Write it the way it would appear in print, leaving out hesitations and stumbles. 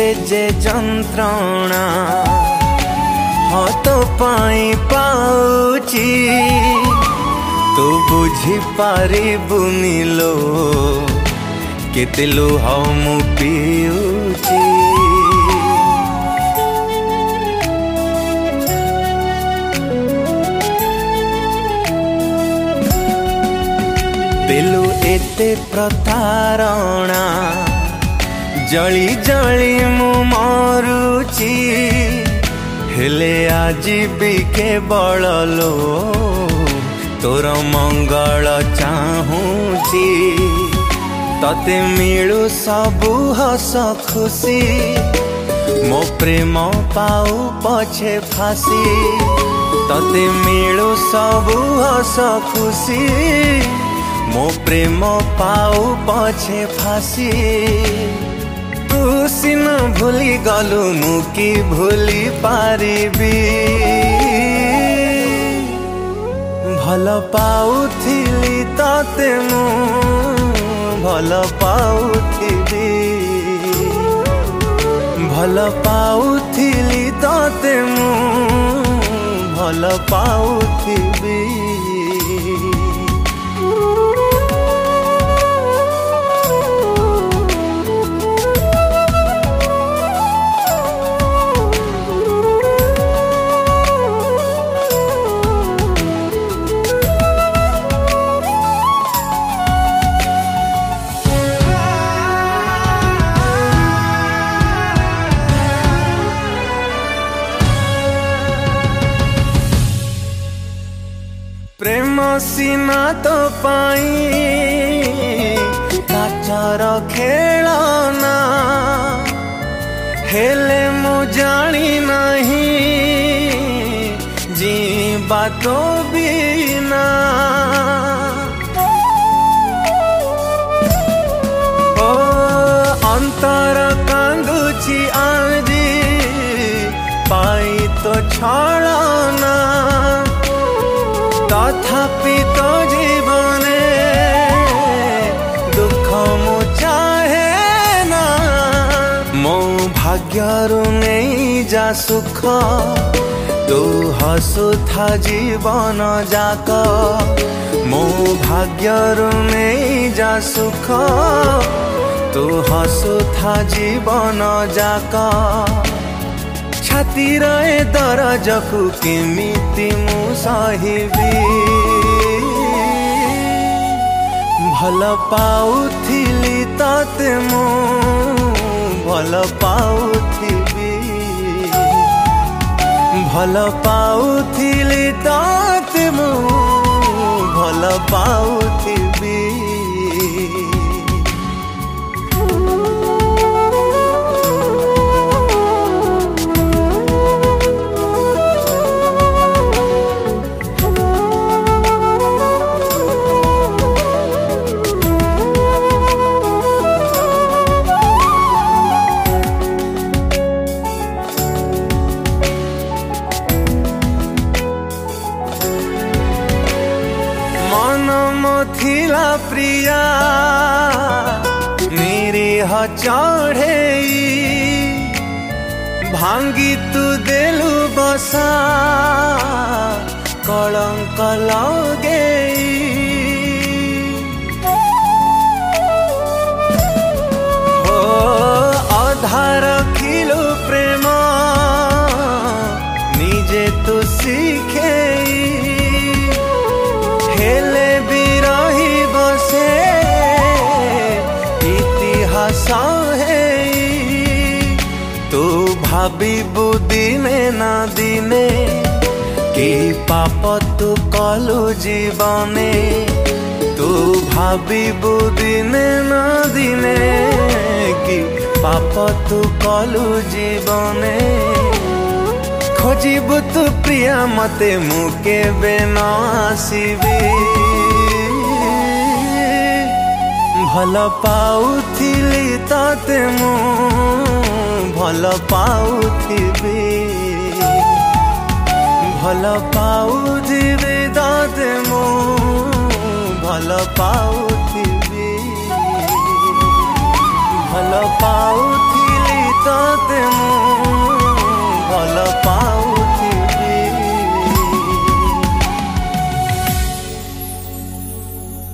एते जे जंत्रणा हाथ पाई पाउची तू बुझी पारिबुनि लो केते लुह मु पिउची। दिलु एते प्रतारणा जली जली मु मरुची हेले आज भी केवल लो तोर मंगल चाहूची तते मिलू सबु हस खुशी मो प्रेम पाऊ पछे फासी तते मिलू सबु हस खुशी मो प्रेम पाऊ पछे फासी। तू सिन भूली गलु मु की भूली पारिबी भल पाउथिली तते मु भल पाउथिली भल पाउथिली तते मु भल पाउथिली। प्रेम सीना तो पाई काचर खेलना हेले मु जानी नहीं जीवा तो बिना ओ अंतर कांदुची आजी पाई तो छलना तथापि तो जीवने दुख मु चाहे ना मो भाग्यरु नहीं जा सुख तू हसु था जीवन जाक मो भाग्यरु नहीं जा सुख तू हसु था जीवन जाक छातीर ए दरजकु केमिति मु सहिबी भल पाउथिली तते मु भल पाउथिबी भल पाउथिली तते मु भल पाउथिबी। थिला प्रिया निरीह चढ़ेई भांगी तू देलु बसा कलंक लगेई हो अधार खिलु प्रेम निजे तू शिखेई हेले भी रही बसे इतिहास है तू भाबिबु दिने ना दिने कि पाप तू कलु जीवने तू भाबिबु दिने ना दिने कि पाप तू कलु जीवने खोजिबु तू प्रिया मते मु केबे न आसीबी भल पाउथिली तते मु भल पाउथिबी भल पाउथिबी तते मु भल पाउथिबी भल पाउ